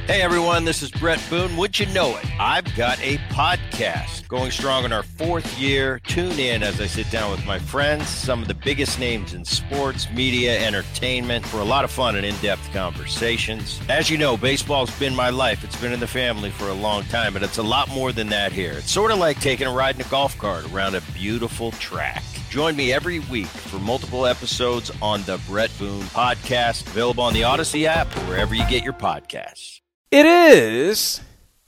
Hey everyone, this is Brett Boone. Would you know it? I've got a podcast going strong in our fourth year. Tune in as I sit down with my friends, some of the biggest names in sports, media, entertainment, for a lot of fun and in-depth conversations. As you know, baseball's been my life. It's been in the family for a long time, but it's a lot more than that here. It's sort of like taking a ride in a golf cart around a beautiful track. Join me every week for multiple episodes on the Brett Boone Podcast, available on the Odyssey app or wherever you get your podcasts. It is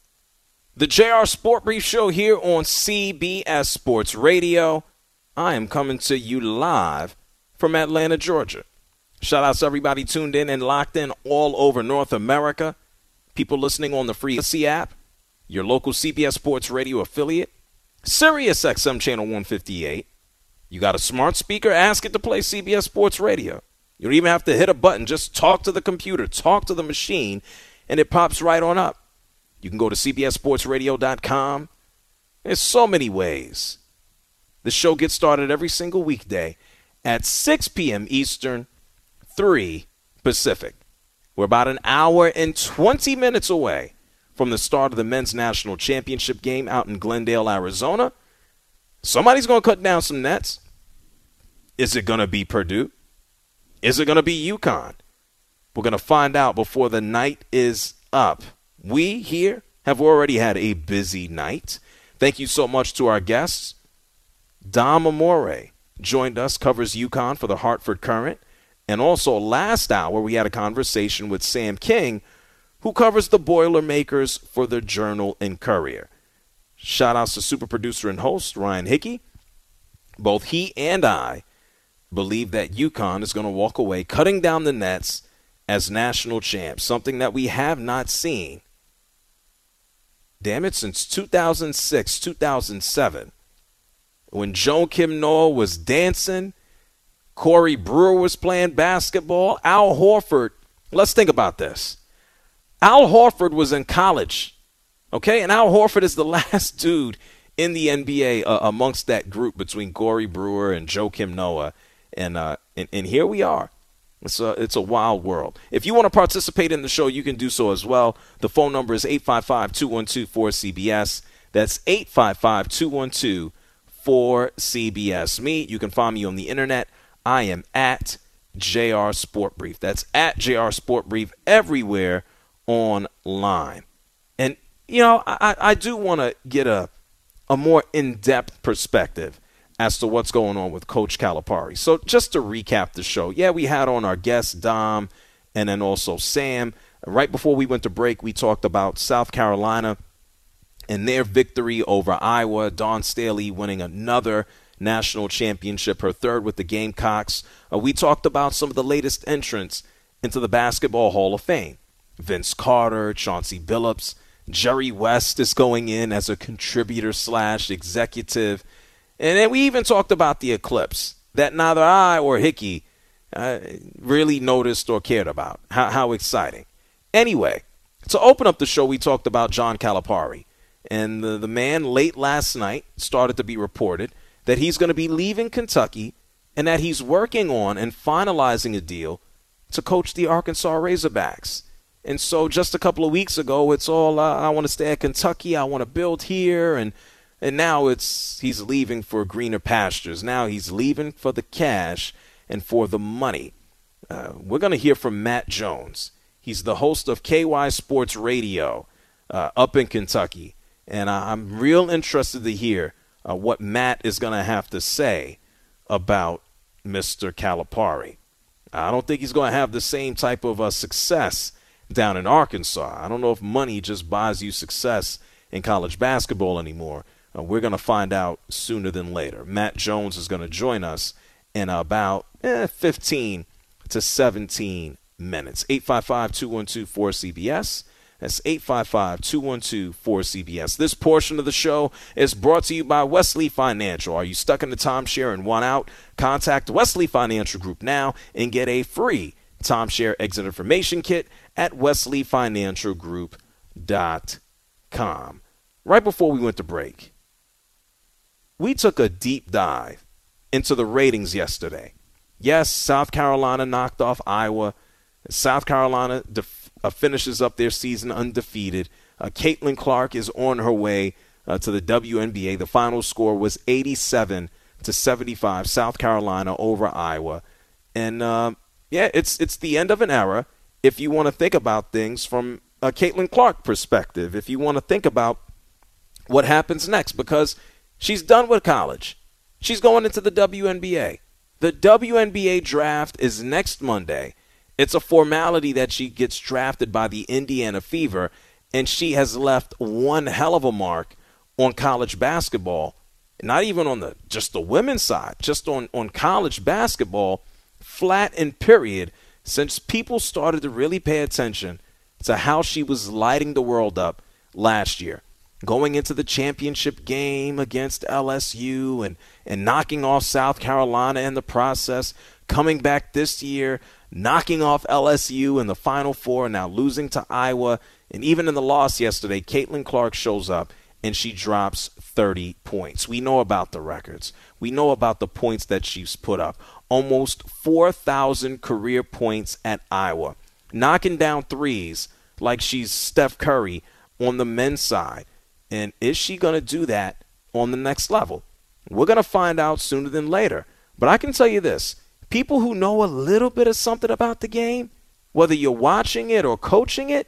the JR Sport Brief Show here on CBS Sports Radio. I am coming to you live from Atlanta, Georgia. Shout out to everybody tuned in and locked in all over North America. People listening on the free Odyssey app, your local CBS Sports Radio affiliate, Sirius XM Channel 158. You got a smart speaker, ask it to play CBS Sports Radio. You don't even have to hit a button. Just talk to the computer, talk to the machine, and it pops right on up. You can go to cbssportsradio.com. There's so many ways. The show gets started every single weekday at 6 p.m. Eastern, 3 Pacific. We're about an hour and 20 minutes away from the start of the Men's National Championship game out in Glendale, Arizona. Somebody's going to cut down some nets. Is it going to be Purdue? Is it going to be UConn? We're going to find out before the night is up. We here have already had a busy night. Thank you so much to our guests. Dom Amore joined us, covers UConn for the Hartford Courant. And also last hour we had a conversation with Sam King, who covers the Boilermakers for the Journal and Courier. Shout outs to super producer and host Ryan Hickey. Both he and I believe that UConn is going to walk away cutting down the nets as national champs, something that we have not seen, damn it, since 2006, 2007, when Joakim Noah was dancing, Corey Brewer was playing basketball, Al Horford. Let's think about this. Al Horford was in college, okay? And Al Horford is the last dude in the NBA amongst that group between Corey Brewer and Joakim Noah. And here we are. It's a wild world. If you want to participate in the show, you can do so as well. The phone number is 855-212-4CBS. That's 855-212-4CBS. You can find me on the internet. I am at JR Sport Brief. That's at JR Sport Brief everywhere online. And, you know, I do want to get a more in-depth perspective as to what's going on with Coach Calipari. So just to recap the show, we had on our guest Dom and then also Sam. Right before we went to break, we talked about South Carolina and their victory over Iowa. Dawn Staley winning another national championship, her third with the Gamecocks. We talked about some of the latest entrants into the Basketball Hall of Fame. Vince Carter, Chauncey Billups, Jerry West is going in as a contributor/executive. And then we even talked about the eclipse that neither I or Hickey really noticed or cared about. How exciting. Anyway, to open up the show, we talked about John Calipari. And the man late last night started to be reported that he's going to be leaving Kentucky and that he's working on and finalizing a deal to coach the Arkansas Razorbacks. And so just a couple of weeks ago, it's all, I want to stay at Kentucky, I want to build here, and now he's leaving for greener pastures. Now he's leaving for the cash and for the money. We're going to hear from Matt Jones. He's the host of KY Sports Radio up in Kentucky. And I'm real interested to hear what Matt is going to have to say about Mr. Calipari. I don't think he's going to have the same type of success down in Arkansas. I don't know if money just buys you success in college basketball anymore. We're going to find out sooner than later. Matt Jones is going to join us in about 15 to 17 minutes. 855-212-4CBS. That's 855-212-4CBS. This portion of the show is brought to you by Wesley Financial. Are you stuck in the timeshare and want out? Contact Wesley Financial Group now and get a free timeshare exit information kit at wesleyfinancialgroup.com. Right before we went to break, we took a deep dive into the ratings yesterday. Yes, South Carolina knocked off Iowa. South Carolina finishes up their season undefeated. Caitlin Clark is on her way to the WNBA. The final score was 87-75, South Carolina over Iowa. And, it's the end of an era if you want to think about things from a Caitlin Clark perspective, if you want to think about what happens next, because she's done with college. She's going into the WNBA. The WNBA draft is next Monday. It's a formality that she gets drafted by the Indiana Fever, and she has left one hell of a mark on college basketball, not even on just the women's side, just on college basketball, flat and period, since people started to really pay attention to how she was lighting the world up last year. Going into the championship game against LSU and knocking off South Carolina in the process, coming back this year, knocking off LSU in the Final Four, and now losing to Iowa. And even in the loss yesterday, Caitlin Clark shows up and she drops 30 points. We know about the records. We know about the points that she's put up. Almost 4,000 career points at Iowa. Knocking down threes like she's Steph Curry on the men's side. And is she going to do that on the next level? We're going to find out sooner than later. But I can tell you this. People who know a little bit of something about the game, whether you're watching it or coaching it,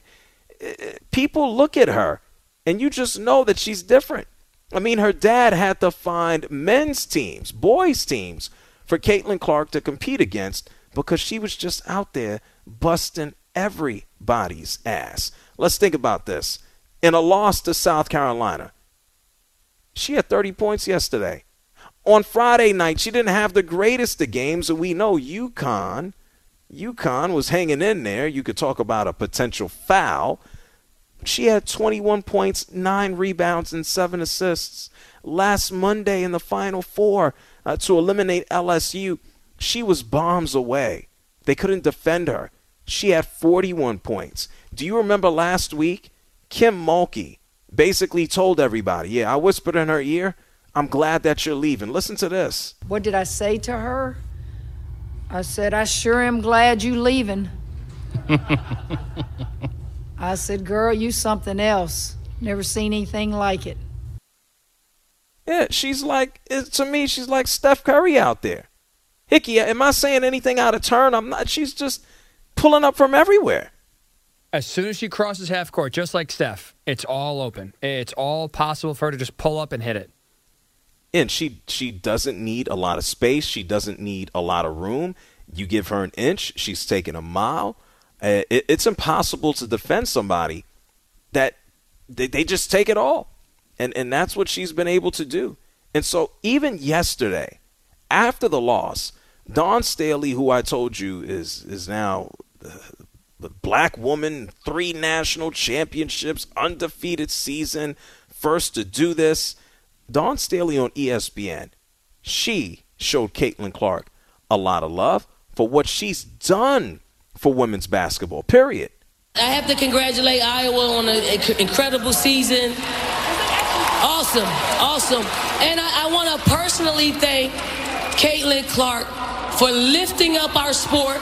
people look at her and you just know that she's different. I mean, her dad had to find men's teams, boys' teams, for Caitlin Clark to compete against because she was just out there busting everybody's ass. Let's think about this. In a loss to South Carolina, she had 30 points yesterday. On Friday night, she didn't have the greatest of games, and we know UConn was hanging in there. You could talk about a potential foul. She had 21 points, 9 rebounds, and 7 assists. Last Monday in the Final Four to eliminate LSU, she was bombs away. They couldn't defend her. She had 41 points. Do you remember last week? Kim Mulkey basically told everybody, I whispered in her ear, I'm glad that you're leaving. Listen to this. What did I say to her? I said, I sure am glad you leaving. I said, girl, you something else. Never seen anything like it. Yeah, to me, she's like Steph Curry out there. Hickey, am I saying anything out of turn? I'm not. She's just pulling up from everywhere. As soon as she crosses half court, just like Steph, it's all open. It's all possible for her to just pull up and hit it. And she doesn't need a lot of space. She doesn't need a lot of room. You give her an inch, she's taking a mile. It's impossible to defend somebody that they just take it all. And that's what she's been able to do. And so even yesterday, after the loss, Dawn Staley, who I told you is now the black woman, 3 national championships, undefeated season, first to do this. Dawn Staley on ESPN, she showed Caitlin Clark a lot of love for what she's done for women's basketball, period. I have to congratulate Iowa on an incredible season. Awesome. And I want to personally thank Caitlin Clark for lifting up our sport.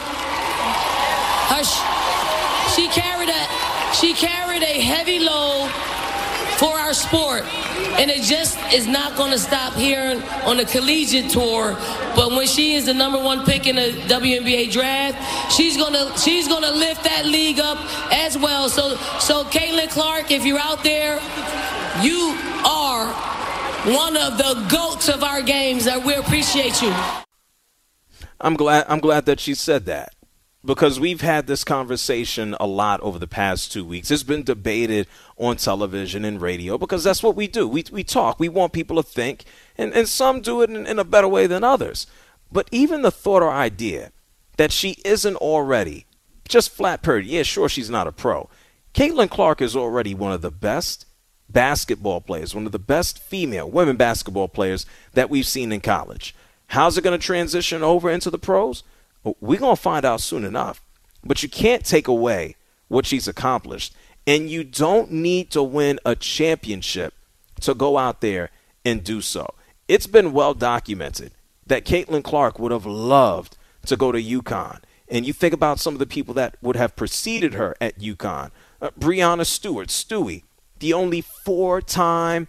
She carried a heavy load for our sport, and it just is not going to stop here on the collegiate tour. But when she is the #1 pick in the WNBA draft, she's gonna lift that league up as well. So Caitlin Clark, if you're out there, you are one of the GOATs of our games. We appreciate you. I'm glad that she said that, because we've had this conversation a lot over the past 2 weeks. It's been debated on television and radio because that's what we do. We talk. We want people to think, and some do it in a better way than others. But even the thought or idea that she isn't already just flat period. Yeah, sure, she's not a pro. Caitlin Clark is already one of the best basketball players, one of the best female women basketball players that we've seen in college. How's it going to transition over into the pros? We're going to find out soon enough. But you can't take away what she's accomplished. And you don't need to win a championship to go out there and do so. It's been well documented that Caitlin Clark would have loved to go to UConn And you think about some of the people that would have preceded her at UConn. Breanna Stewart, Stewie, the only four-time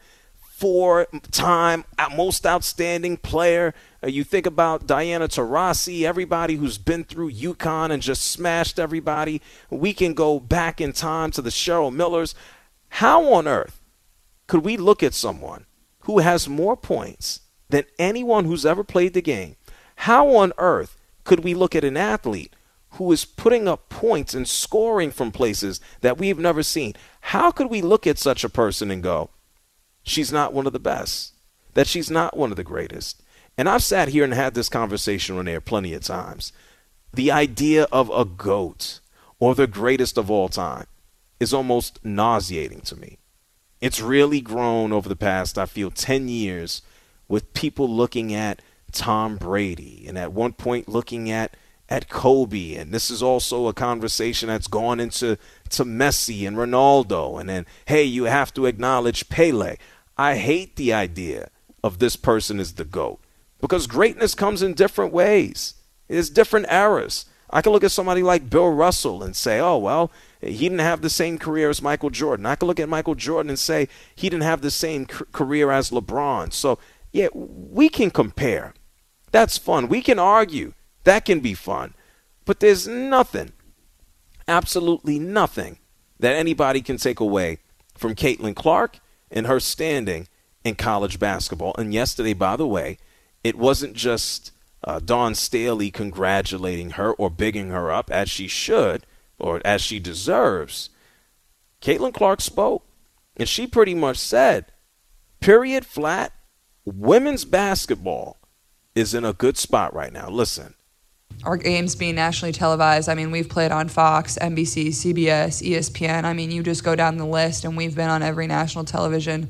most outstanding player. You think about Diana Taurasi, everybody who's been through UConn and just smashed everybody. We can go back in time to the Cheryl Millers. How on earth could we look at someone who has more points than anyone who's ever played the game? How on earth could we look at an athlete who is putting up points and scoring from places that we've never seen? How could we look at such a person and go, she's not one of the best, that she's not one of the greatest? And I've sat here and had this conversation on air plenty of times. The idea of a GOAT or the greatest of all time is almost nauseating to me. It's really grown over the past, I feel, 10 years with people looking at Tom Brady and at one point looking at Kobe. And this is also a conversation that's gone into Messi and Ronaldo. And then, hey, you have to acknowledge Pele. I hate the idea of this person as the GOAT because greatness comes in different ways. There's different eras. I can look at somebody like Bill Russell and say, oh, well, he didn't have the same career as Michael Jordan. I can look at Michael Jordan and say he didn't have the same career as LeBron. So, yeah, we can compare. That's fun. We can argue. That can be fun. But there's nothing, absolutely nothing, that anybody can take away from Caitlin Clark and her standing in college basketball. And yesterday, by the way, it wasn't just Dawn Staley congratulating her or bigging her up as she should or as she deserves. Caitlin Clark spoke, and she pretty much said, period, flat, women's basketball is in a good spot right now. Listen. Our games being nationally televised, I mean, we've played on Fox, NBC, CBS, ESPN. I mean, you just go down the list, and we've been on every national television,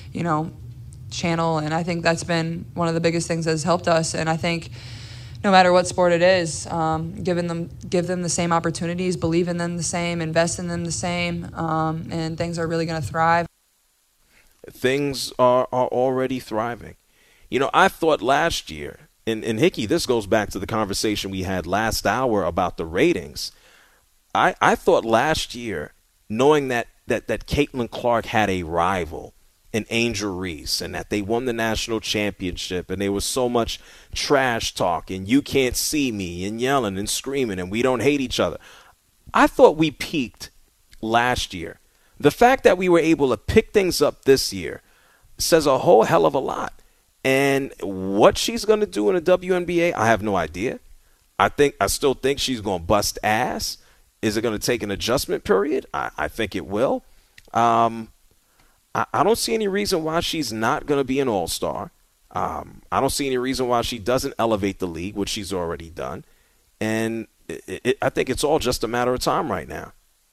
channel. And I think that's been one of the biggest things that has helped us. And I think no matter what sport it is, give them the same opportunities, believe in them the same, invest in them the same, and things are really going to thrive. Things are already thriving. I thought last year, and Hickey, this goes back to the conversation we had last hour about the ratings. I thought last year, knowing that Caitlin Clark had a rival in Angel Reese and that they won the national championship and there was so much trash talk and you can't see me and yelling and screaming and we don't hate each other. I thought we peaked last year. The fact that we were able to pick things up this year says a whole hell of a lot. And what she's going to do in the WNBA, I have no idea. I still think she's going to bust ass. Is it going to take an adjustment period? I think it will. I don't see any reason why she's not going to be an all-star. I don't see any reason why she doesn't elevate the league, which she's already done. And I think it's all just a matter of time right now.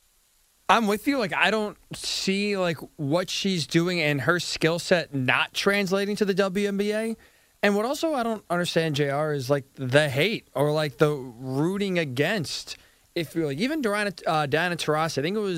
I'm with you. I don't see what she's doing and her skill set not translating to the WNBA. And what also I don't understand, JR, is the hate or the rooting against. If you're even Diana Taurasi,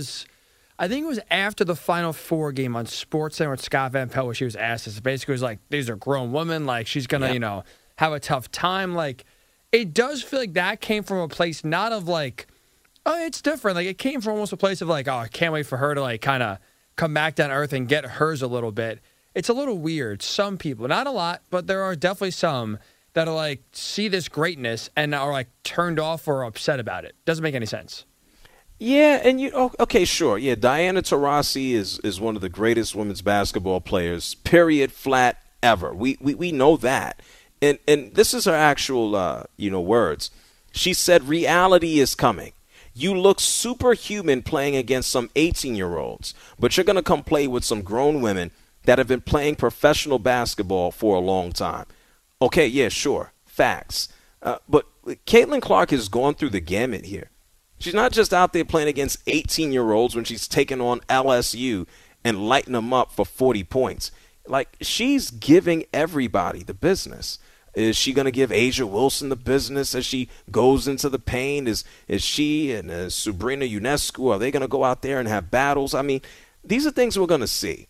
I think it was after the Final Four game on SportsCenter with Scott Van Pelt where she was asked this. Basically, it was these are grown women. She's gonna have a tough time. It does feel like that came from a place not of oh, it's different. It came from almost a place of oh, I can't wait for her to kind of come back down to earth and get hers a little bit. It's a little weird. Some people, not a lot, but there are definitely some that are see this greatness and are turned off or upset about it. Doesn't make any sense. Yeah, and okay, sure. Yeah, Diana Taurasi is one of the greatest women's basketball players, period, flat, ever. We know that. And this is her actual words. She said reality is coming. You look superhuman playing against some 18-year-olds, but you're going to come play with some grown women that have been playing professional basketball for a long time. Okay, yeah, sure, facts. But Caitlin Clark has gone through the gamut here. She's not just out there playing against 18-year-olds when she's taking on LSU and lighting them up for 40 points. She's giving everybody the business. Is she going to give Asia Wilson the business as she goes into the paint? Is she and Sabrina Ionescu, are they going to go out there and have battles? I mean, these are things we're going to see.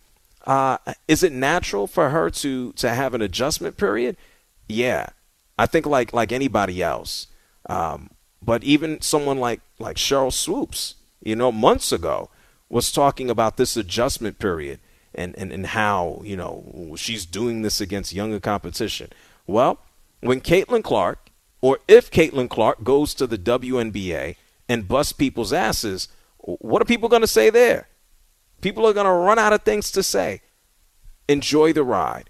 Is it natural for her to have an adjustment period? Yeah. I think like anybody else, But even someone like Cheryl Swoops, months ago was talking about this adjustment period and how, she's doing this against younger competition. Well, when Caitlin Clark, or if Caitlin Clark goes to the WNBA and busts people's asses, what are people going to say there? People are going to run out of things to say. Enjoy the ride.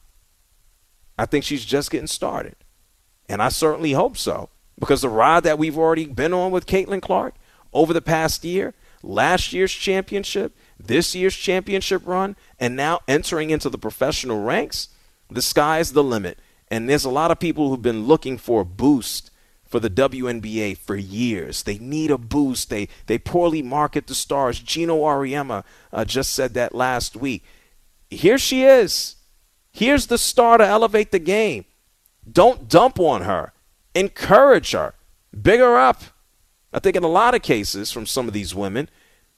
I think she's just getting started. And I certainly hope so, because the ride that we've already been on with Caitlin Clark over the past year, last year's championship, this year's championship run, and now entering into the professional ranks, the sky's the limit. And there's a lot of people who've been looking for a boost for the WNBA for years. They need a boost. They poorly market the stars. Gino Auriemma just said that last week. Here she is. Here's the star to elevate the game. Don't dump on her. Encourage her. Big her up. I think in a lot of cases from some of these women,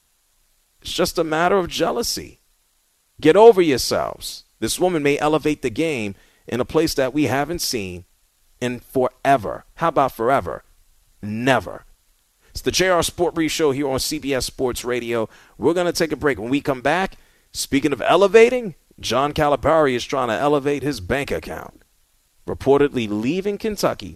it's just a matter of jealousy. Get over yourselves. This woman may elevate the game in a place that we haven't seen in forever. How about forever? Never. It's the JR Sport Brief Show here on CBS Sports Radio. We're going to take a break. When we come back, speaking of elevating, John Calipari is trying to elevate his bank account, reportedly leaving Kentucky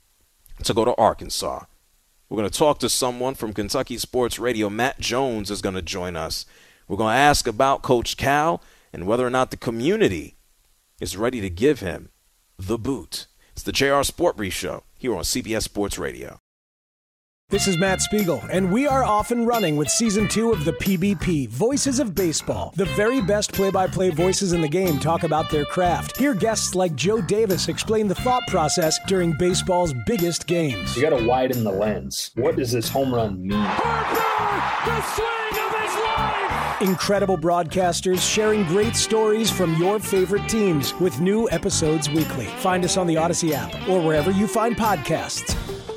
to go to Arkansas. We're going to talk to someone from Kentucky Sports Radio. Matt Jones is going to join us. We're going to ask about Coach Cal and whether or not the community is ready to give him the boot. It's the JR Sport Brief Show here on CBS Sports Radio. This is Matt Spiegel, and we are off and running with Season 2 of the PBP, Voices of Baseball. The very best play-by-play voices in the game talk about their craft. Hear guests like Joe Davis explain the thought process during baseball's biggest games. You got to widen the lens. What does this home run mean? Harper, the swing of his life! Incredible broadcasters sharing great stories from your favorite teams with new episodes weekly. Find us on the Odyssey app or wherever you find podcasts.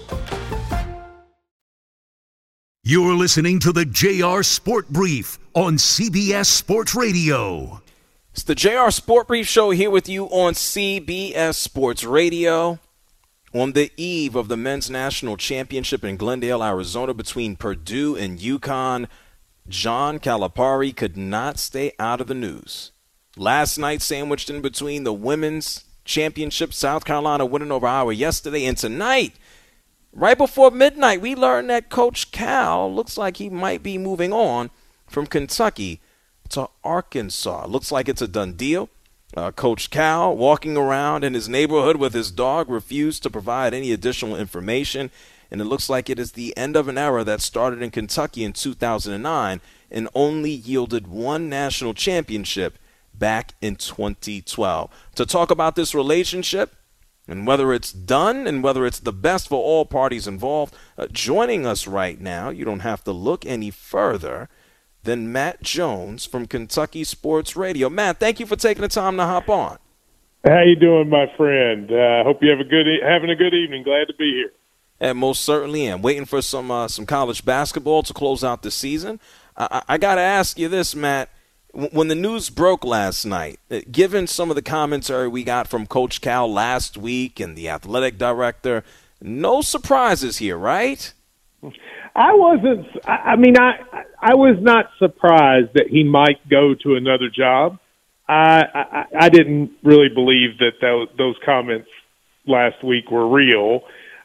You're listening to the JR Sport Brief on CBS Sports Radio. It's the JR Sport Brief Show here with you on CBS Sports Radio. On the eve of the men's national championship in Glendale, Arizona, between Purdue and UConn, John Calipari could not stay out of the news. Last night, sandwiched in between the women's championship, South Carolina winning over Iowa yesterday, and tonight, right before midnight, we learned that Coach Cal looks like he might be moving on from Kentucky to Arkansas. Looks like it's a done deal. Coach Cal, walking around in his neighborhood with his dog, refused to provide any additional information. And it looks like it is the end of an era that started in Kentucky in 2009 and only yielded one national championship back in 2012. To talk about this relationship, and whether it's done and whether it's the best for all parties involved, joining us right now, you don't have to look any further than Matt Jones from Kentucky Sports Radio. Matt, thank you for taking the time to hop on. How you doing, my friend? Hope you having a good evening. Glad to be here. And most certainly am. Waiting for some college basketball to close out the season. I got to ask you this, Matt. When the news broke last night, given some of the commentary we got from Coach Cal last week and the athletic director, no surprises here, right? I wasn't. I mean, I was not surprised that he might go to another job. I didn't really believe that those comments last week were real.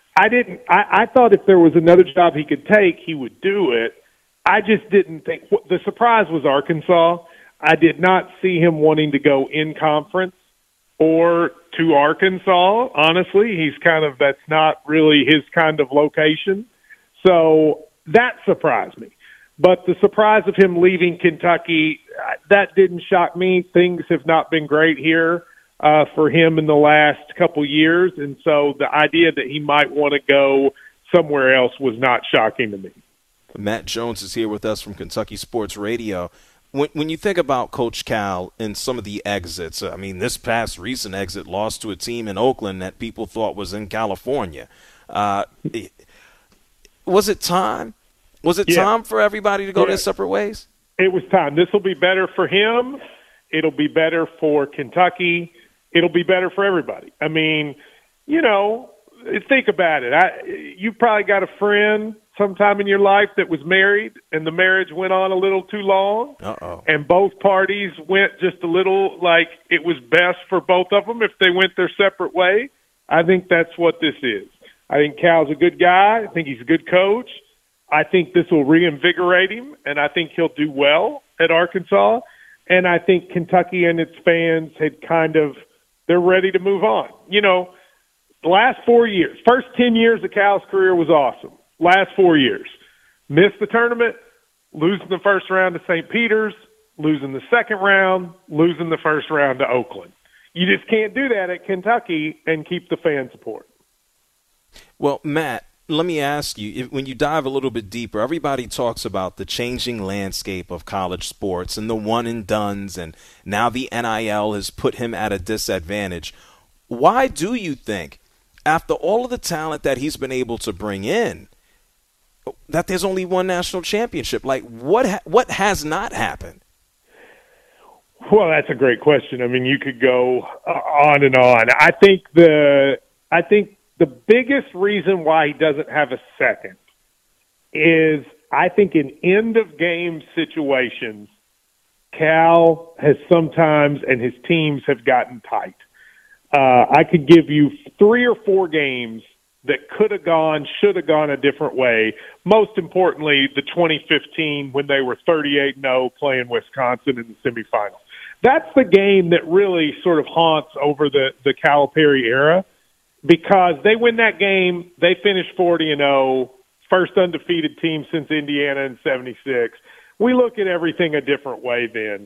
I thought if there was another job he could take, he would do it. I just didn't think. The surprise was Arkansas. I did not see him wanting to go in conference or to Arkansas. Honestly, that's not really his kind of location. So that surprised me. But the surprise of him leaving Kentucky, that didn't shock me. Things have not been great here for him in the last couple years. And so the idea that he might want to go somewhere else was not shocking to me. Matt Jones is here with us from Kentucky Sports Radio. When you think about Coach Cal and some of the exits, I mean, this past recent exit lost to a team in Oakland that people thought was in California. Was it time? Was it time for everybody to go their separate ways? It was time. This will be better for him. It'll be better for Kentucky. It'll be better for everybody. I mean, think about it. You probably got a friend sometime in your life that was married and the marriage went on a little too long. Uh-oh. And both parties went just a little like it was best for both of them if they went their separate way. I think that's what this is. I think Cal's a good guy. I think he's a good coach. I think this will reinvigorate him, and I think he'll do well at Arkansas. And I think Kentucky and its fans had they're ready to move on. You know, the last 4 years, first 10 years of Cal's career was awesome. Last 4 years, missed the tournament, losing the first round to St. Peter's, losing the second round, losing the first round to Oakland. You just can't do that at Kentucky and keep the fan support. Well, Matt, let me ask you, when you dive a little bit deeper, everybody talks about the changing landscape of college sports and the one and dones, and now the NIL has put him at a disadvantage. Why do you think, after all of the talent that he's been able to bring in, that there's only one national championship? Like, what has not happened? Well, that's a great question. I mean, you could go on and on. I think the biggest reason why he doesn't have a second is I think in end-of-game situations, Cal has sometimes and his teams have gotten tight. I could give you 3 or 4 games that could have gone, should have gone a different way. Most importantly, the 2015 when they were 38-0 playing Wisconsin in the semifinals. That's the game that really sort of haunts over the Calipari era because they win that game, they finish 40-0, first undefeated team since Indiana in 76. We look at everything a different way then.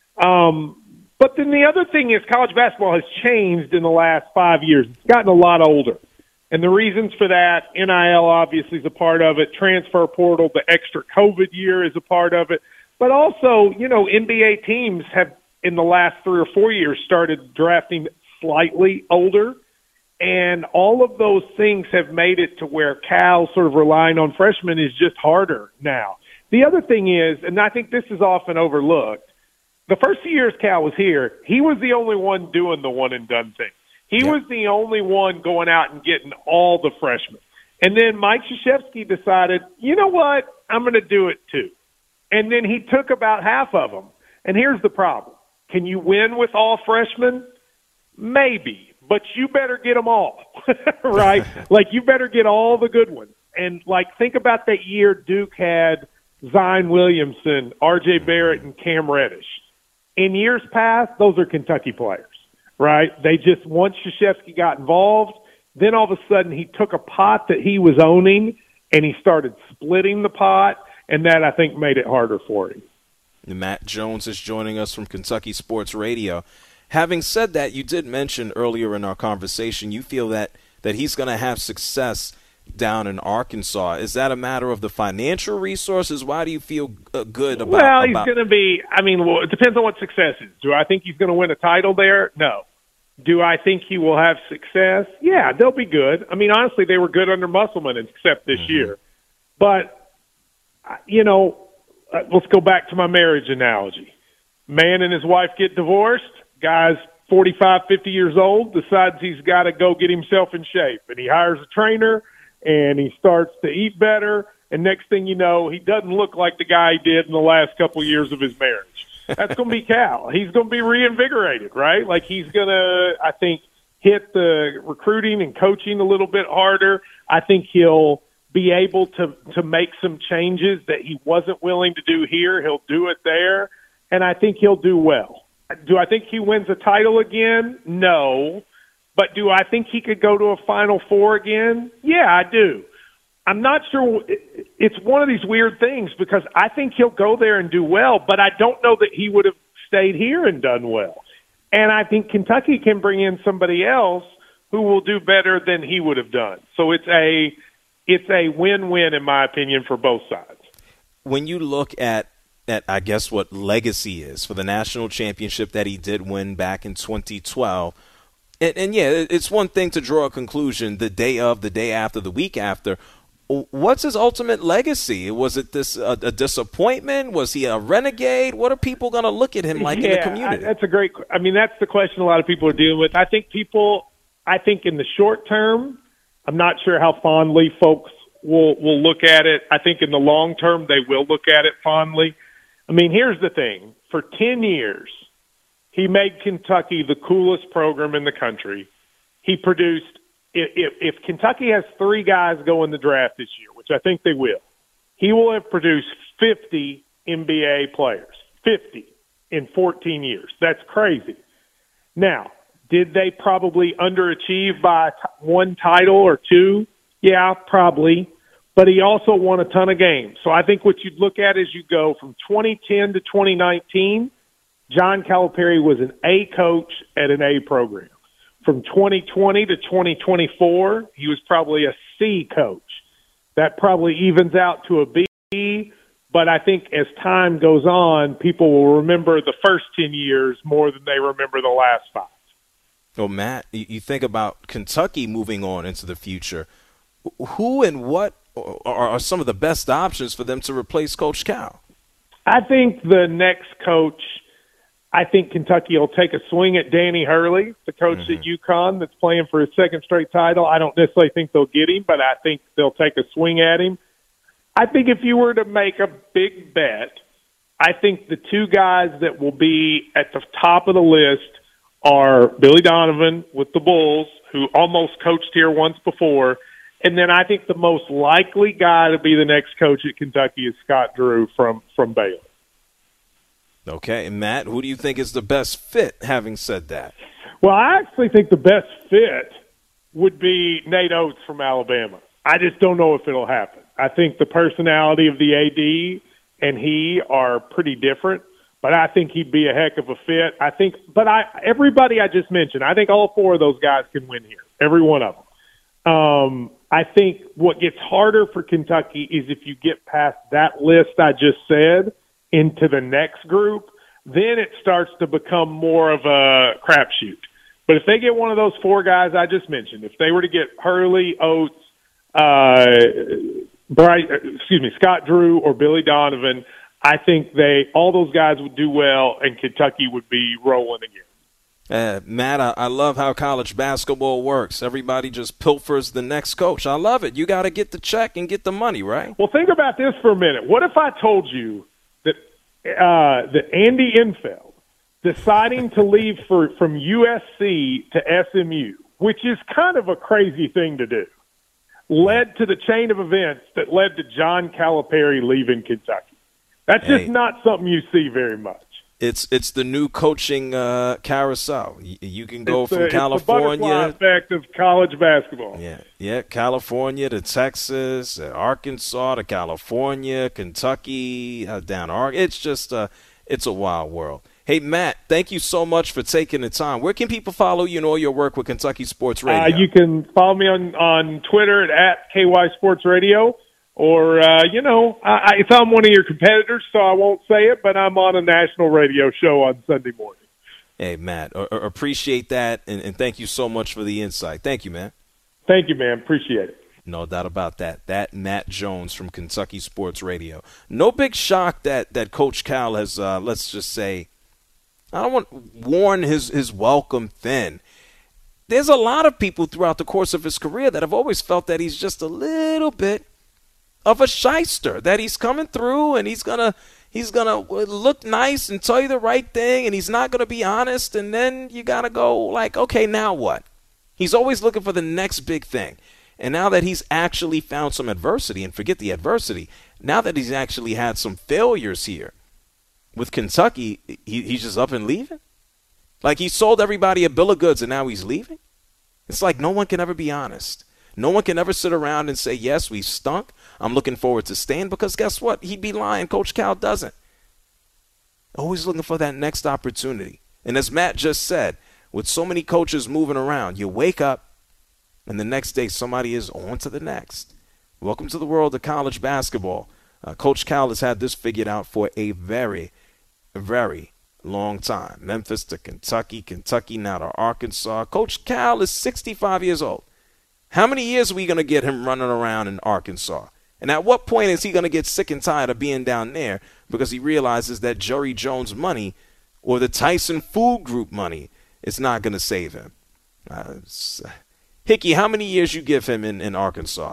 But then the other thing is college basketball has changed in the last 5 years. It's gotten a lot older. And the reasons for that, NIL obviously is a part of it, transfer portal, the extra COVID year is a part of it. But also, you know, NBA teams have in the last 3 or 4 years started drafting slightly older. And all of those things have made it to where Cal sort of relying on freshmen is just harder now. The other thing is, and I think this is often overlooked, the first few years Cal was here, he was the only one doing the one-and-done thing. He was the only one going out and getting all the freshmen. And then Mike Krzyzewski decided, you know what, I'm going to do it too. And then he took about half of them. And here's the problem. Can you win with all freshmen? Maybe. But you better get them all, right? Like, you better get all the good ones. And, like, think about that year Duke had Zion Williamson, R.J. Barrett, and Cam Reddish. In years past, those are Kentucky players, right? They just, once Krzyzewski got involved, then all of a sudden he took a pot that he was owning and he started splitting the pot, and that, I think, made it harder for him. Matt Jones is joining us from Kentucky Sports Radio. Having said that, you did mention earlier in our conversation you feel that he's going to have success down in Arkansas. Is that a matter of the financial resources? Why do you feel good about? Well, he's going to be. I mean, well, it depends on what success is. Do I think he's going to win a title there? No. Do I think he will have success? Yeah, they'll be good. I mean, honestly, they were good under Musselman, except this year. But you know, let's go back to my marriage analogy. Man and his wife get divorced. Guy's 45, 50 years old, decides he's got to go get himself in shape. And he hires a trainer, and he starts to eat better. And next thing you know, he doesn't look like the guy he did in the last couple of years of his marriage. That's going to be Cal. He's going to be reinvigorated, right? Like, he's going to, I think, hit the recruiting and coaching a little bit harder. I think he'll be able to make some changes that he wasn't willing to do here. He'll do it there. And I think he'll do well. Do I think he wins a title again? No. But do I think he could go to a Final Four again? Yeah, I do. I'm not sure. It's one of these weird things because I think he'll go there and do well, but I don't know that he would have stayed here and done well. And I think Kentucky can bring in somebody else who will do better than he would have done. So it's a win-win, in my opinion, for both sides. When you look at I guess what legacy is for the national championship that he did win back in 2012. And yeah, it's one thing to draw a conclusion the day of, the day after, the week after. What's his ultimate legacy? Was it a disappointment? Was he a renegade? What are people going to look at him like in the community? That's that's the question a lot of people are dealing with. I think in the short term, I'm not sure how fondly folks will look at it. I think in the long term they will look at it fondly. I mean, here's the thing. For 10 years, he made Kentucky the coolest program in the country. He produced – if Kentucky has 3 guys go in the draft this year, which I think they will, he will have produced 50 NBA players, 50 in 14 years. That's crazy. Now, did they probably underachieve by one title or 2? Yeah, probably. But he also won a ton of games. So I think what you'd look at is you go from 2010 to 2019, John Calipari was an A coach at an A program. From 2020 to 2024, he was probably a C coach. That probably evens out to a B, but I think as time goes on, people will remember the first 10 years more than they remember the last 5. Well, Matt, you think about Kentucky moving on into the future. Who and what are some of the best options for them to replace Coach Cal? I think the next coach, I think Kentucky will take a swing at Danny Hurley, the coach at UConn that's playing for his second straight title. I don't necessarily think they'll get him, but I think they'll take a swing at him. I think if you were to make a big bet, I think the 2 guys that will be at the top of the list are Billy Donovan with the Bulls, who almost coached here once before, and then I think the most likely guy to be the next coach at Kentucky is Scott Drew from Baylor. Okay, and Matt, who do you think is the best fit, having said that? Well, I actually think the best fit would be Nate Oates from Alabama. I just don't know if it'll happen. I think the personality of the AD and he are pretty different, but I think he'd be a heck of a fit. Everybody I just mentioned, I think all 4 of those guys can win here, every one of them. I think what gets harder for Kentucky is if you get past that list I just said into the next group, then it starts to become more of a crapshoot. But if they get one of those 4 guys I just mentioned, if they were to get Hurley, Oates, Scott Drew, or Billy Donovan, I think all those guys would do well, and Kentucky would be rolling again. Matt, I love how college basketball works. Everybody just pilfers the next coach. I love it. You got to get the check and get the money, right? Well, think about this for a minute. What if I told you that Andy Infeld deciding to leave from USC to SMU, which is kind of a crazy thing to do, led to the chain of events that led to John Calipari leaving Kentucky? That's just not something you see very much. It's the new coaching carousel. You can go from California. It's the butterfly effect of college basketball. Yeah, California to Texas, Arkansas to California, Kentucky, down Oregon. It's just it's a wild world. Hey, Matt, thank you so much for taking the time. Where can people follow you and all your work with Kentucky Sports Radio? You can follow me on Twitter at KY Sports Radio. Or, if I'm one of your competitors, so I won't say it, but I'm on a national radio show on Sunday morning. Hey, Matt, appreciate that, and thank you so much for the insight. Thank you, man. Thank you, man. Appreciate it. No doubt about that. That Matt Jones from Kentucky Sports Radio. No big shock that Coach Cal has, let's just say, I don't want to worn his welcome thin. There's a lot of people throughout the course of his career that have always felt that he's just a little bit of a shyster, that he's coming through and he's gonna look nice and tell you the right thing, and he's not gonna be honest, and then you gotta go like, okay, now what? He's always looking for the next big thing. And now that he's actually found some adversity, and forget the adversity, now that he's actually had some failures here with Kentucky, he's just up and leaving? Like he sold everybody a bill of goods and now he's leaving? It's like no one can ever be honest. No one can ever sit around and say, yes, we stunk. I'm looking forward to staying, because guess what? He'd be lying. Coach Cal doesn't. Always looking for that next opportunity. And as Matt just said, with so many coaches moving around, you wake up and the next day somebody is on to the next. Welcome to the world of college basketball. Coach Cal has had this figured out for a very, very long time. Memphis to Kentucky, Kentucky now to Arkansas. Coach Cal is 65 years old. How many years are we going to get him running around in Arkansas? And at what point is he going to get sick and tired of being down there because he realizes that Jerry Jones money or the Tyson Food Group money is not going to save him? Hickey, how many years you give him in Arkansas?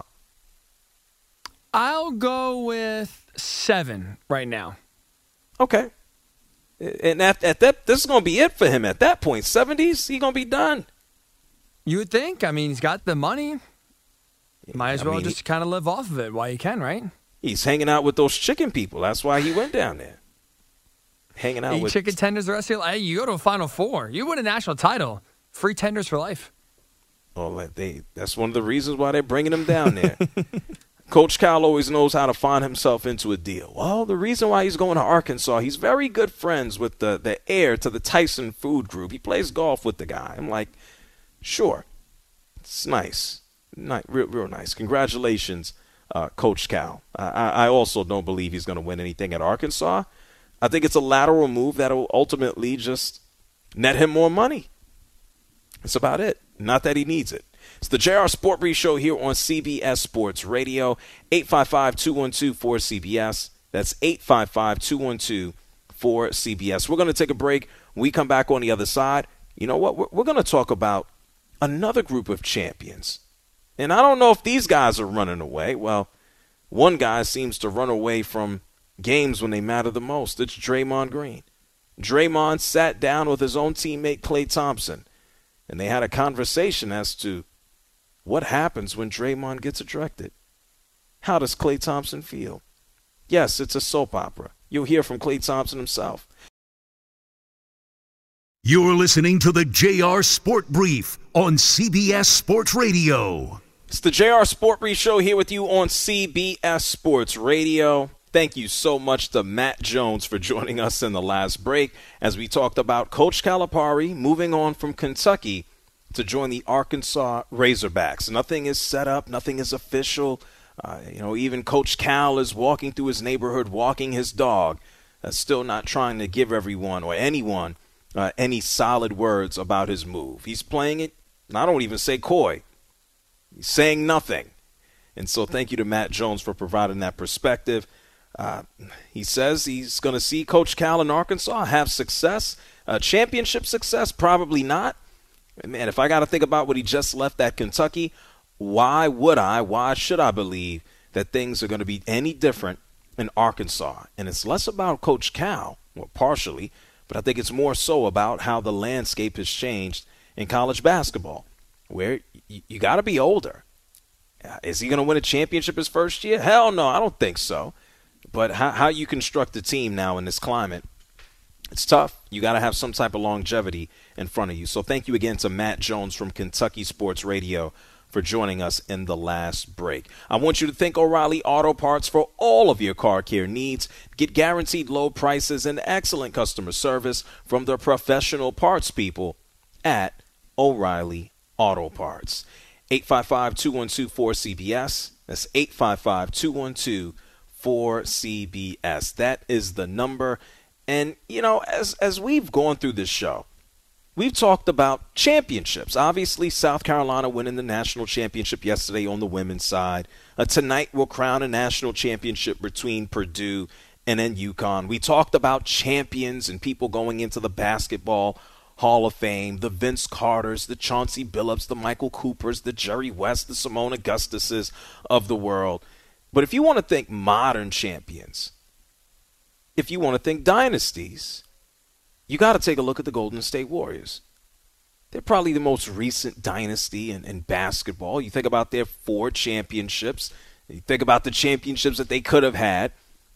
I'll go with 7 right now. Okay. And at that, this is going to be it for him at that point. 70s, he's going to be done. You would think. I mean, he's got the money. Might as well just kind of live off of it while you can, right? He's hanging out with those chicken people. That's why he went down there. Hanging out with chicken tenders the rest of your life. Hey, you go to a Final Four. You win a national title. Free tenders for life. Well, that's one of the reasons why they're bringing him down there. Coach Cal always knows how to find himself into a deal. Well, the reason why he's going to Arkansas, he's very good friends with the heir to the Tyson Food Group. He plays golf with the guy. I'm like, sure. It's nice. Real nice. Congratulations, Coach Cal. I also don't believe he's going to win anything at Arkansas. I think it's a lateral move that will ultimately just net him more money. That's about it. Not that he needs it. It's the JR Sport Brief Show here on CBS Sports Radio, 855-212-4CBS. That's 855-212-4CBS. We're going to take a break. When we come back on the other side, you know what? We're going to talk about another group of champions. And I don't know if these guys are running away. Well, one guy seems to run away from games when they matter the most. It's Draymond Green. Draymond sat down with his own teammate Klay Thompson, and they had a conversation as to what happens when Draymond gets ejected. How does Klay Thompson feel? Yes, it's a soap opera. You'll hear from Klay Thompson himself. You're listening to the JR Sport Brief on CBS Sports Radio. It's the JR Sport Brief Show here with you on CBS Sports Radio. Thank you so much to Matt Jones for joining us in the last break as we talked about Coach Calipari moving on from Kentucky to join the Arkansas Razorbacks. Nothing is set up. Nothing is official. Even Coach Cal is walking through his neighborhood, walking his dog, still not trying to give everyone or anyone any solid words about his move. He's playing it, and I don't even say coy. He's saying nothing. And so thank you to Matt Jones for providing that perspective. He says he's going to see Coach Cal in Arkansas have success. Championship success, probably not. Man, if I got to think about what he just left at Kentucky, why should I believe that things are going to be any different in Arkansas? And it's less about Coach Cal, well, partially, but I think it's more so about how the landscape has changed in college basketball, where you got to be older. Is he going to win a championship his first year? Hell no, I don't think so. But how you construct a team now in this climate, it's tough. You got to have some type of longevity in front of you. So thank you again to Matt Jones from Kentucky Sports Radio for joining us in the last break. I want you to thank O'Reilly Auto Parts for all of your car care needs. Get guaranteed low prices and excellent customer service from the professional parts people at O'Reilly Auto Parts. 855-212-4CBS. That's 855-212-4CBS. That is the number. And, as we've gone through this show, we've talked about championships. Obviously, South Carolina winning the national championship yesterday on the women's side. Tonight we'll crown a national championship between Purdue and then UConn. We talked about champions and people going into the Basketball Hall of Fame, the Vince Carters, the Chauncey Billups, the Michael Coopers, the Jerry West, the Simone Augustuses of the world. But if you want to think modern champions, if you want to think dynasties, you got to take a look at the Golden State Warriors. They're probably the most recent dynasty in basketball. You think about their 4 championships. You think about the championships that they could have had,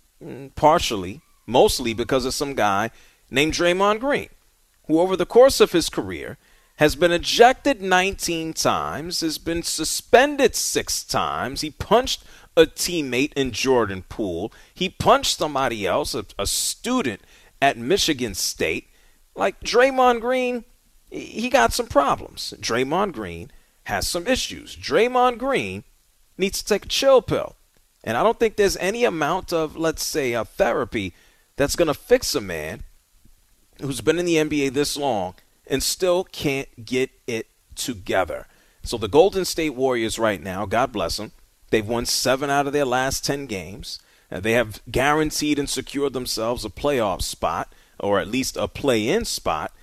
mostly because of some guy named Draymond Green, who over the course of his career has been ejected 19 times, has been suspended 6 times. He punched a teammate in Jordan Poole. He punched somebody else, a student at Michigan State. Like Draymond Green, he got some problems. Draymond Green has some issues. Draymond Green needs to take a chill pill. And I don't think there's any amount of, let's say, a therapy that's going to fix a man who's been in the NBA this long and still can't get it together. So the Golden State Warriors right now, God bless them, they've won 7 out of their last 10 games. They have guaranteed and secured themselves a playoff spot, or at least a play-in spot.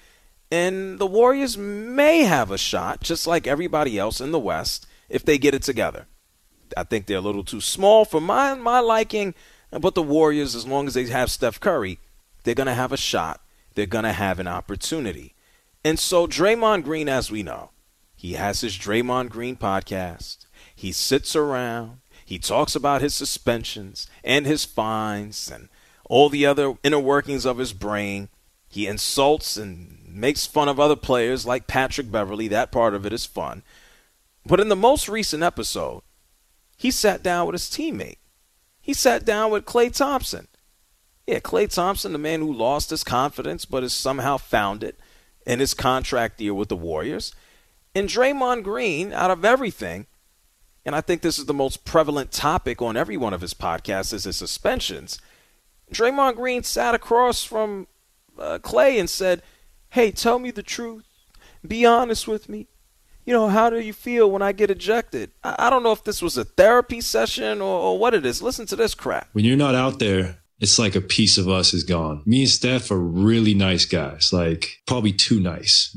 And the Warriors may have a shot, just like everybody else in the West, if they get it together. I think they're a little too small for my liking, but the Warriors, as long as they have Steph Curry, they're going to have a shot. They're going to have an opportunity. And so Draymond Green, as we know, he has his Draymond Green podcast. He sits around. He talks about his suspensions and his fines and all the other inner workings of his brain. He insults and makes fun of other players like Patrick Beverley. That part of it is fun. But in the most recent episode, he sat down with his teammate. He sat down with Klay Thompson. Yeah, Klay Thompson, the man who lost his confidence but has somehow found it in his contract year with the Warriors. And Draymond Green, out of everything, and I think this is the most prevalent topic on every one of his podcasts, is his suspensions. Draymond Green sat across from Klay and said, hey, tell me the truth. Be honest with me. You know, how do you feel when I get ejected? I don't know if this was a therapy session or what it is. Listen to this crap. When you're not out there, it's like a piece of us is gone. Me and Steph are really nice guys, like probably too nice,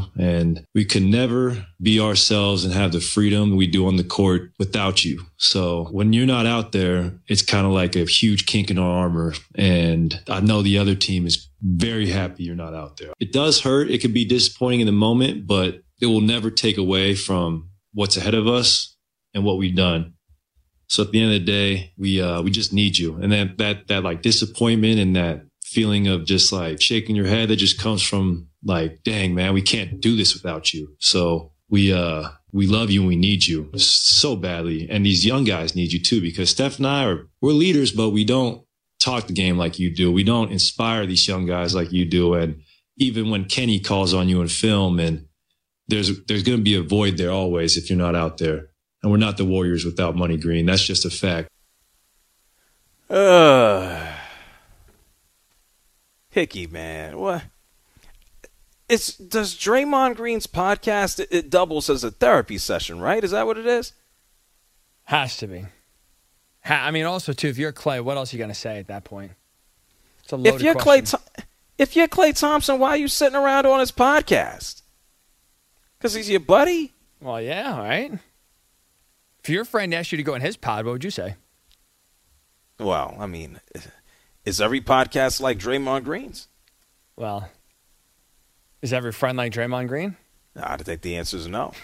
and we can never be ourselves and have the freedom we do on the court without you. So when you're not out there, it's kind of like a huge kink in our armor. And I know the other team is very happy you're not out there. It does hurt. It can be disappointing in the moment, but it will never take away from what's ahead of us and what we've done. So at the end of the day, we just need you. And that like disappointment and that feeling of just like shaking your head, that just comes from like, dang, man, we can't do this without you. So we love you and we need you so badly. And these young guys need you too, because Steph and I we're leaders, but we don't talk the game like you do. We don't inspire these young guys like you do. And even when Kenny calls on you in film, and there's going to be a void there always if you're not out there. And we're not the Warriors without Money Green. That's just a fact. Hickey, man. What? Does Draymond Green's podcast, it doubles as a therapy session, right? Is that what it is? Has to be. I mean, also, too, if you're Klay, what else are you going to say at that point? It's a loaded question. If you're Klay Thompson, why are you sitting around on his podcast? Because he's your buddy? Well, yeah, right? If your friend asked you to go on his pod, what would you say? Well, I mean, is every podcast like Draymond Green's? Well, is every friend like Draymond Green? I think the answer is no.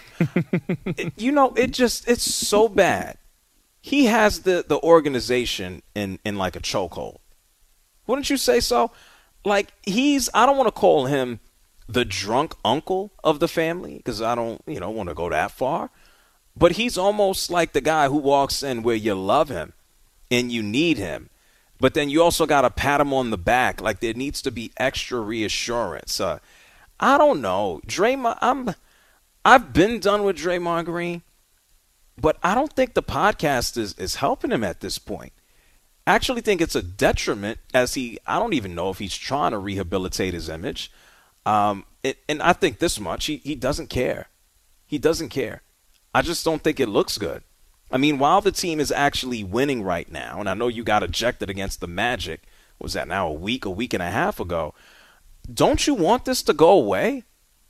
It's so bad. He has the organization in like a chokehold. Wouldn't you say so? Like, I don't want to call him the drunk uncle of the family, because I don't, want to go that far. But he's almost like the guy who walks in where you love him and you need him. But then you also got to pat him on the back. Like, there needs to be extra reassurance. I don't know. I've been done with Draymond Green, but I don't think the podcast is helping him at this point. I actually think it's a detriment, as I don't even know if he's trying to rehabilitate his image. And I think this much, he doesn't care. He doesn't care. I just don't think it looks good. I mean, while the team is actually winning right now, and I know you got ejected against the Magic, was that now a week and a half ago, don't you want this to go away?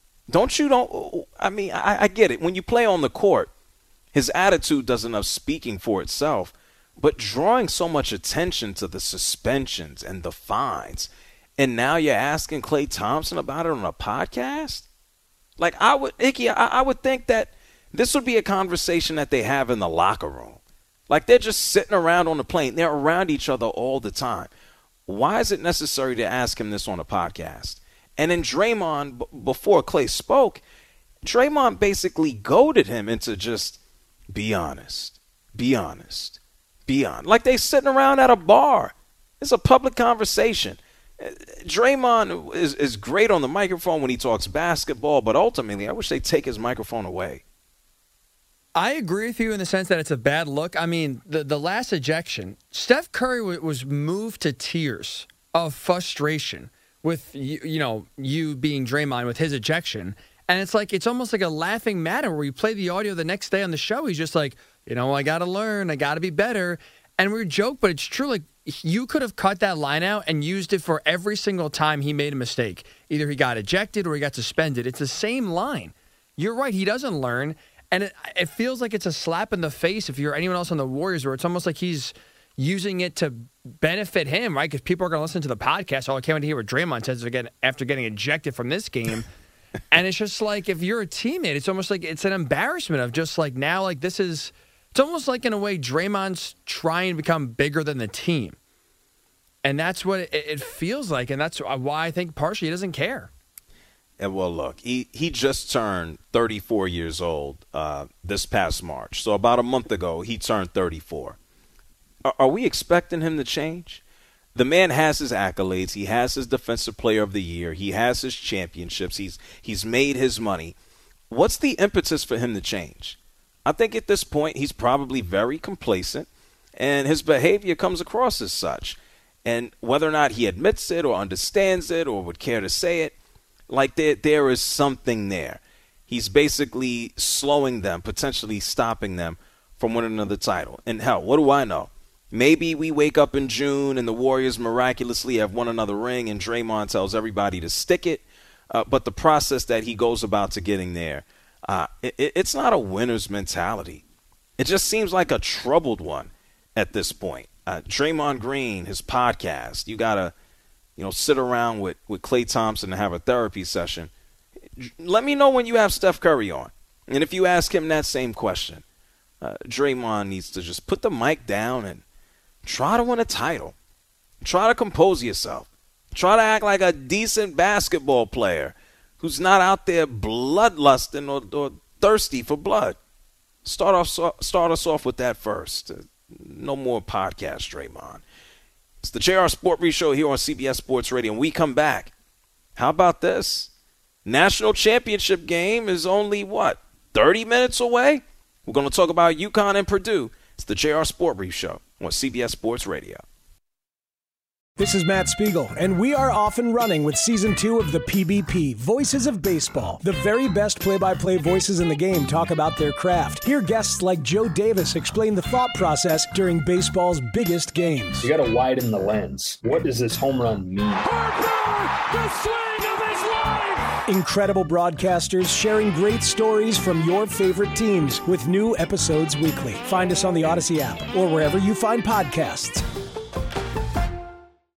I get it. When you play on the court, his attitude does enough speaking for itself, but drawing so much attention to the suspensions and the fines, and now you're asking Klay Thompson about it on a podcast? Like, I would think that this would be a conversation that they have in the locker room. Like, they're just sitting around on the plane. They're around each other all the time. Why is it necessary to ask him this on a podcast? And then Draymond, before Klay spoke, Draymond basically goaded him into just be honest, be honest, be honest. Like they sitting around at a bar. It's a public conversation. Draymond is great on the microphone when he talks basketball, but ultimately I wish they'd take his microphone away. I agree with you in the sense that it's a bad look. I mean, the last ejection, Steph Curry was moved to tears of frustration with, you being Draymond with his ejection. And it's almost like a laughing matter where you play the audio the next day on the show. He's just like, I got to learn. I got to be better. And we joke, but it's true. Like, you could have cut that line out and used it for every single time he made a mistake. Either he got ejected or he got suspended. It's the same line. You're right. He doesn't learn. And it feels like it's a slap in the face if you're anyone else on the Warriors, where it's almost like he's using it to benefit him, right? Because people are going to listen to the podcast. Oh, I can't wait to hear what Draymond says again after getting ejected from this game. And it's just like, if you're a teammate, it's almost like it's an embarrassment of just like now, like this is, it's almost like in a way Draymond's trying to become bigger than the team. And that's what it feels like. And that's why I think partially he doesn't care. And well, look, he just turned 34 years old this past March. So about a month ago, he turned 34. Are we expecting him to change? The man has his accolades. He has his Defensive Player of the Year. He has his championships. He's made his money. What's the impetus for him to change? I think at this point he's probably very complacent, and his behavior comes across as such. And whether or not he admits it or understands it or would care to say it, like there is something there. He's basically slowing them, potentially stopping them from winning another title. And hell, what do I know? Maybe we wake up in June and the Warriors miraculously have won another ring and Draymond tells everybody to stick it. But the process that he goes about to getting there, it's not a winner's mentality. It just seems like a troubled one at this point. Draymond Green, his podcast, you got to sit around with Klay Thompson and have a therapy session. Let me know when you have Steph Curry on. And if you ask him that same question, Draymond needs to just put the mic down and try to win a title. Try to compose yourself. Try to act like a decent basketball player who's not out there bloodlusting or thirsty for blood. Start us off with that first. No more podcast, Draymond. It's the JR Sport Brief Show here on CBS Sports Radio. And we come back. How about this? National championship game is only, 30 minutes away? We're going to talk about UConn and Purdue. It's the JR Sport Brief Show on CBS Sports Radio. This is Matt Spiegel, and we are off and running with Season 2 of the PBP, Voices of Baseball. The very best play-by-play voices in the game talk about their craft. Hear guests like Joe Davis explain the thought process during baseball's biggest games. You got to widen the lens. What does this home run mean? Harper, the swing of his life! Incredible broadcasters sharing great stories from your favorite teams with new episodes weekly. Find us on the Odyssey app or wherever you find podcasts.